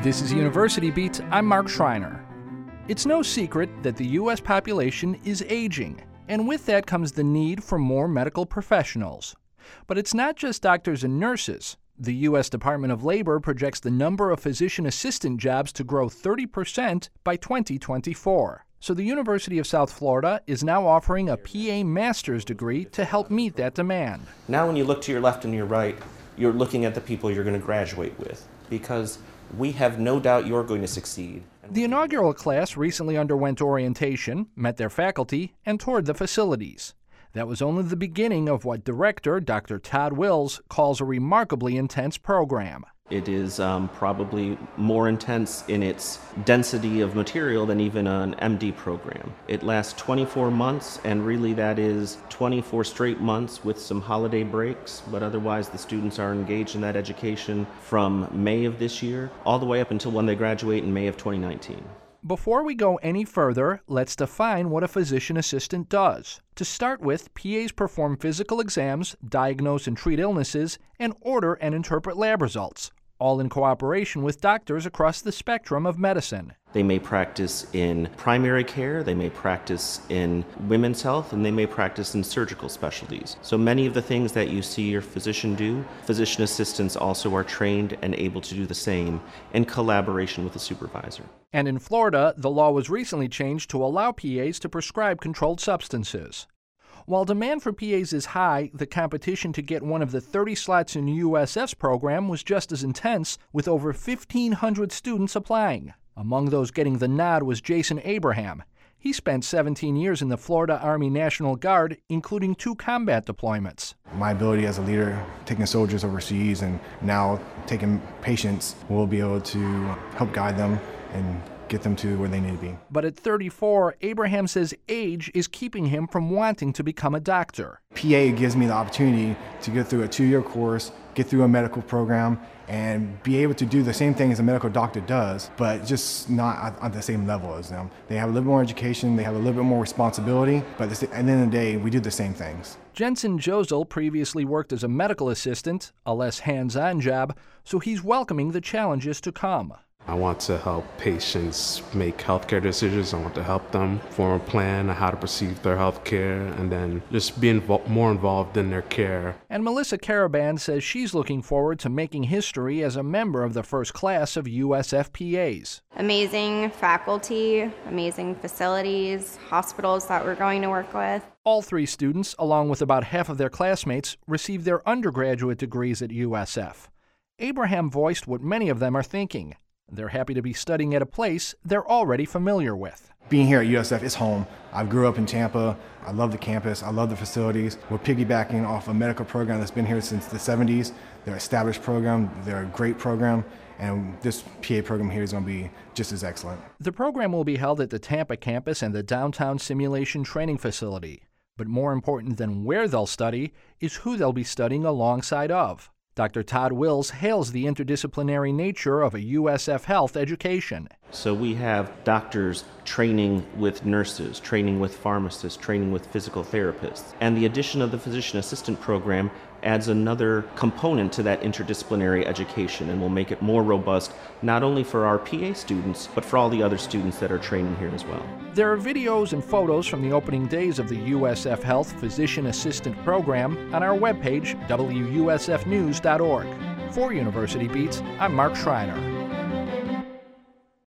This is University Beats. I'm Mark Schreiner. It's no secret that the U.S. population is aging, and with that comes the need for more medical professionals. But it's not just doctors and nurses. The U.S. Department of Labor projects the number of physician assistant jobs to grow 30% by 2024. So the University of South Florida is now offering a PA master's degree to help meet that demand. Now when you look to your left and your right, you're looking at the people you're going to graduate with, because we have no doubt you're going to succeed. The inaugural class recently underwent orientation, met their faculty, and toured the facilities. That was only the beginning of what Director Dr. Todd Wills calls a remarkably intense program. It is probably more intense in its density of material than even an MD program. It lasts 24 months, and really that is 24 straight months with some holiday breaks, but otherwise the students are engaged in that education from May of this year all the way up until when they graduate in May of 2019. Before we go any further, let's define what a physician assistant does. To start with, PAs perform physical exams, diagnose and treat illnesses, and order and interpret lab results, all in cooperation with doctors across the spectrum of medicine. They may practice in primary care, they may practice in women's health, and they may practice in surgical specialties. So many of the things that you see your physician do, physician assistants also are trained and able to do the same in collaboration with the supervisor. And in Florida, the law was recently changed to allow PAs to prescribe controlled substances. While demand for PAs is high, the competition to get one of the 30 slots in USF's program was just as intense, with over 1,500 students applying. Among those getting the nod was Jason Abraham. He spent 17 years in the Florida Army National Guard, including 2 combat deployments. My ability as a leader, taking soldiers overseas and now taking patients, will be able to help guide them and get them to where they need to be. But at 34, Abraham says age is keeping him from wanting to become a doctor. PA gives me the opportunity to get through a 2-year course, get through a medical program, and be able to do the same thing as a medical doctor does, but just not on the same level as them. They have a little more education, they have a little bit more responsibility, but at the end of the day, we do the same things. Jensen Josel previously worked as a medical assistant, a less hands-on job, so he's welcoming the challenges to come. I want to help patients make healthcare decisions. I want to help them form a plan on how to perceive their healthcare and then just be more involved in their care. And Melissa Caraban says she's looking forward to making history as a member of the first class of USF PAs. Amazing faculty, amazing facilities, hospitals that we're going to work with. All 3 students, along with about half of their classmates, received their undergraduate degrees at USF. Abraham voiced what many of them are thinking. They're happy to be studying at a place they're already familiar with. Being here at USF is home. I grew up in Tampa. I love the campus. I love the facilities. We're piggybacking off a medical program that's been here since the 70s. They're an established program. They're a great program. And this PA program here is going to be just as excellent. The program will be held at the Tampa campus and the Downtown Simulation Training Facility. But more important than where they'll study is who they'll be studying alongside of. Dr. Todd Wills hails the interdisciplinary nature of a USF Health education. So we have doctors training with nurses, training with pharmacists, training with physical therapists. And the addition of the physician assistant program adds another component to that interdisciplinary education and will make it more robust, not only for our PA students, but for all the other students that are training here as well. There are videos and photos from the opening days of the USF Health Physician Assistant Program on our webpage, WUSFnews.org. For University Beats, I'm Mark Schreiner.